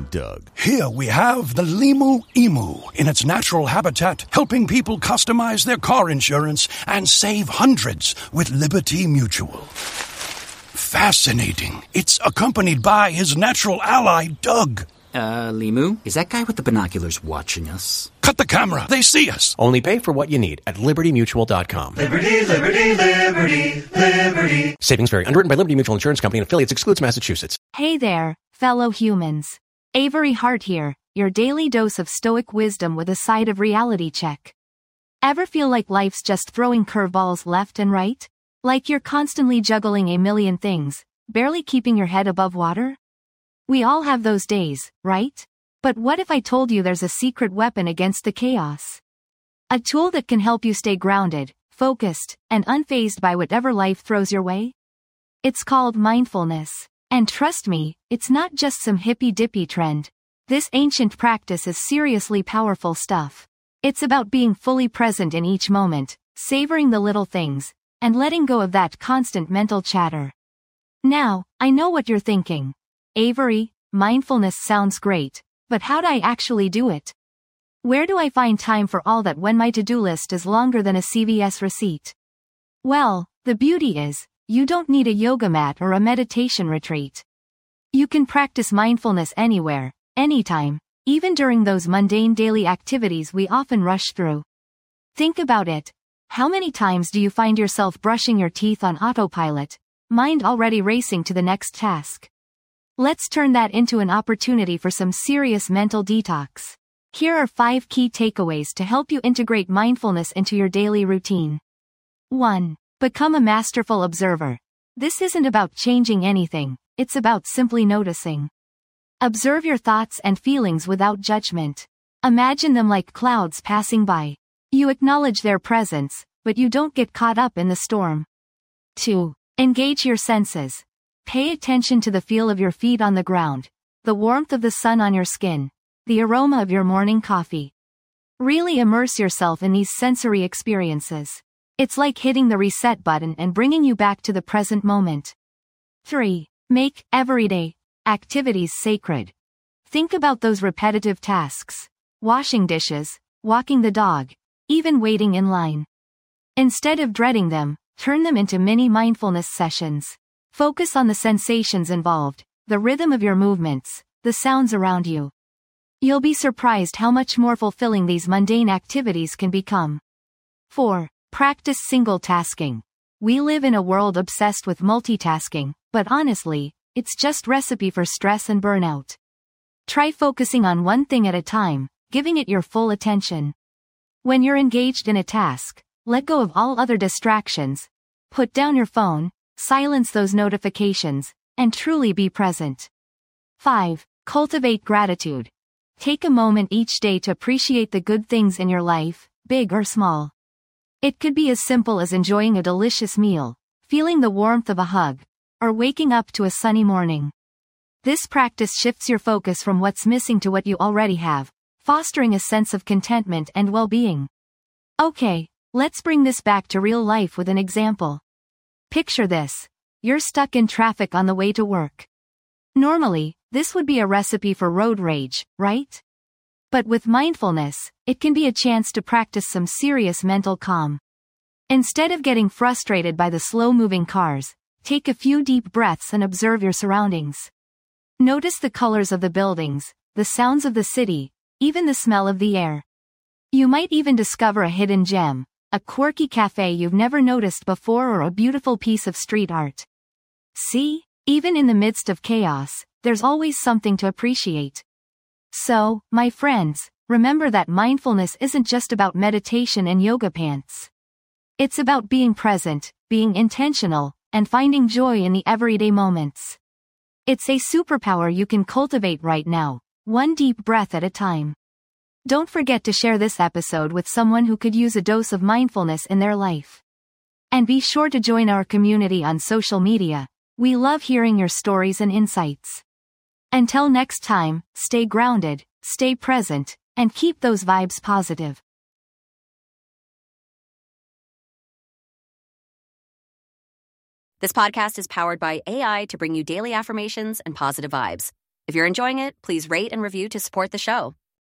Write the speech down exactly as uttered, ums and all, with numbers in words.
Doug. Here we have the Limu Emu in its natural habitat, helping people customize their car insurance and save hundreds with Liberty Mutual. Fascinating. It's accompanied by his natural ally, Doug. Uh, Limu, is that guy with the binoculars watching us? Cut the camera. They see us. Only pay for what you need at liberty mutual dot com. Liberty, liberty, liberty, liberty. Savings vary. Underwritten by Liberty Mutual Insurance Company and affiliates. Excludes Massachusetts. Hey there, fellow humans. Avery Hart here, your daily dose of stoic wisdom with a side of reality check. Ever feel like life's just throwing curveballs left and right? Like you're constantly juggling a million things, barely keeping your head above water? We all have those days, right? But what if I told you there's a secret weapon against the chaos? A tool that can help you stay grounded, focused, and unfazed by whatever life throws your way? It's called mindfulness. And trust me, it's not just some hippy-dippy trend. This ancient practice is seriously powerful stuff. It's about being fully present in each moment, savoring the little things, and letting go of that constant mental chatter. Now, I know what you're thinking. Avery, mindfulness sounds great, but how do I actually do it? Where do I find time for all that when my to-do list is longer than a C V S receipt? Well, the beauty is, you don't need a yoga mat or a meditation retreat. You can practice mindfulness anywhere, anytime, even during those mundane daily activities we often rush through. Think about it. How many times do you find yourself brushing your teeth on autopilot, mind already racing to the next task? Let's turn that into an opportunity for some serious mental detox. Here are five key takeaways to help you integrate mindfulness into your daily routine. one. Become a masterful observer. This isn't about changing anything, it's about simply noticing. Observe your thoughts and feelings without judgment. Imagine them like clouds passing by. You acknowledge their presence, but you don't get caught up in the storm. two. Engage your senses. Pay attention to the feel of your feet on the ground, the warmth of the sun on your skin, the aroma of your morning coffee. Really immerse yourself in these sensory experiences. It's like hitting the reset button and bringing you back to the present moment. three. Make everyday activities sacred. Think about those repetitive tasks. Washing dishes, walking the dog, even waiting in line. Instead of dreading them, turn them into mini mindfulness sessions. Focus on the sensations involved, the rhythm of your movements, the sounds around you. You'll be surprised how much more fulfilling these mundane activities can become. four. Practice single tasking. We live in a world obsessed with multitasking, but honestly, it's just recipe for stress and burnout. Try focusing on one thing at a time, giving it your full attention. When you're engaged in a task, let go of all other distractions. Put down your phone, silence those notifications, and truly be present. five. Cultivate gratitude. Take a moment each day to appreciate the good things in your life, big or small. It could be as simple as enjoying a delicious meal, feeling the warmth of a hug, or waking up to a sunny morning. This practice shifts your focus from what's missing to what you already have, fostering a sense of contentment and well-being. Okay, let's bring this back to real life with an example. Picture this. You're stuck in traffic on the way to work. Normally, this would be a recipe for road rage, right? But with mindfulness, it can be a chance to practice some serious mental calm. Instead of getting frustrated by the slow-moving cars, take a few deep breaths and observe your surroundings. Notice the colors of the buildings, the sounds of the city, even the smell of the air. You might even discover a hidden gem, a quirky cafe you've never noticed before, or a beautiful piece of street art. See, even in the midst of chaos, there's always something to appreciate. So, my friends, remember that mindfulness isn't just about meditation and yoga pants. It's about being present, being intentional, and finding joy in the everyday moments. It's a superpower you can cultivate right now, one deep breath at a time. Don't forget to share this episode with someone who could use a dose of mindfulness in their life. And be sure to join our community on social media. We love hearing your stories and insights. Until next time, stay grounded, stay present, and keep those vibes positive. This podcast is powered by A I to bring you daily affirmations and positive vibes. If you're enjoying it, please rate and review to support the show.